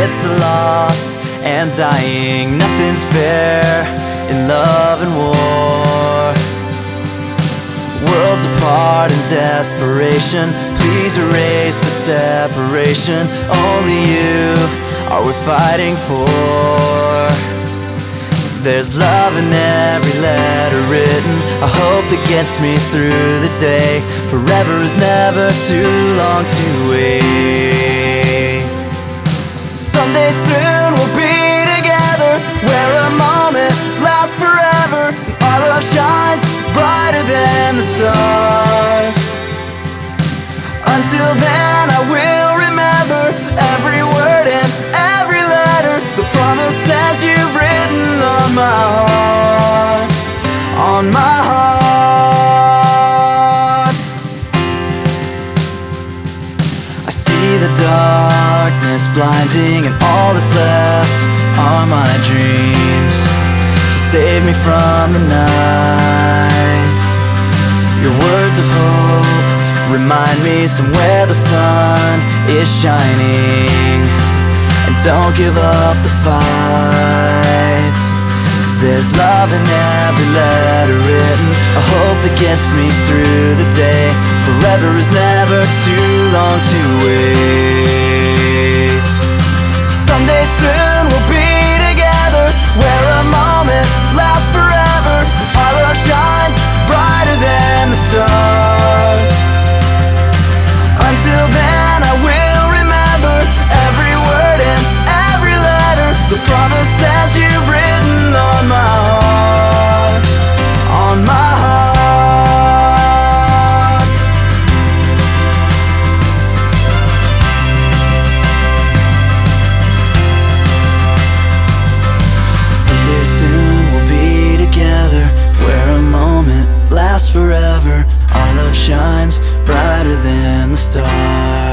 it's the lost and dying. Nothing's fair in love and war. Worlds apart in desperation, please erase the separation. Only you are worth fighting for. There's love in every letter written, a hope that gets me through the day. Forever is never too long to wait. Someday soon we'll be together, where a moment lasts forever, and our love shines brighter than the stars. Until then I will remember every word and every letter, the promises you've written on my heart, on my heart. I see the darkness blinding, and all that's left are my dreams to save me from the night. Your words of hope remind me somewhere the sun is shining, and don't give up the fight. 'Cause there's love in every letter written, a hope that gets me through the day. Forever is never too long to wait. Someday soon we'll be together, where a moment lasts forever, our love shines brighter than the stars. Until then I will remember every word and every letter, the promises you've written on my heart, on my heart. Someday soon we'll be together, where a moment lasts forever, our love shines brighter than the stars.